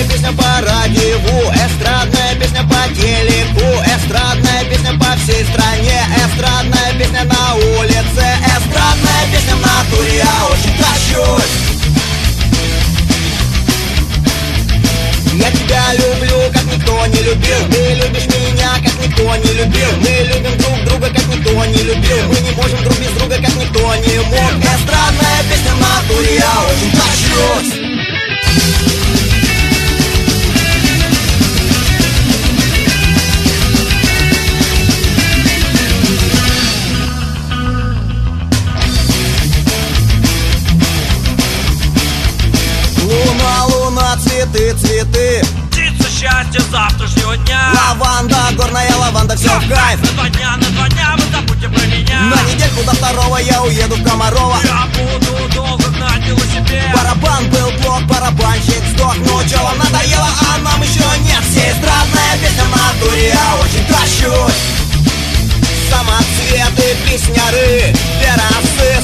песня по радио, эстрадная песня по телеку, эстрадная песня по всей стране, эстрадная песня на улице, эстрадная песня в натуре, я очень тащусь. Я тебя люблю, как никто не любил. Ты любишь меня, как никто не любил. Мы любим друг друга, как никто не любил. Мы не можем друг без друга, как никто не мог. Эстрадная песня в натуре, я очень тащусь. Луна, луна, цветы, цветы, птица счастья завтрашнего дня. лаванда, горная лаванда, все в кайф. На 2 дня, вы забудьте про меня. На недельку до 2 я уеду в Комарова. Я буду долго гнать велосипед. Барабан был плох, барабанщик сдох. Ну чё вам надоело, а нам еще нет. Все эстрадная песня в натуре, я очень тащусь. Самоцветы, песняры, террасы,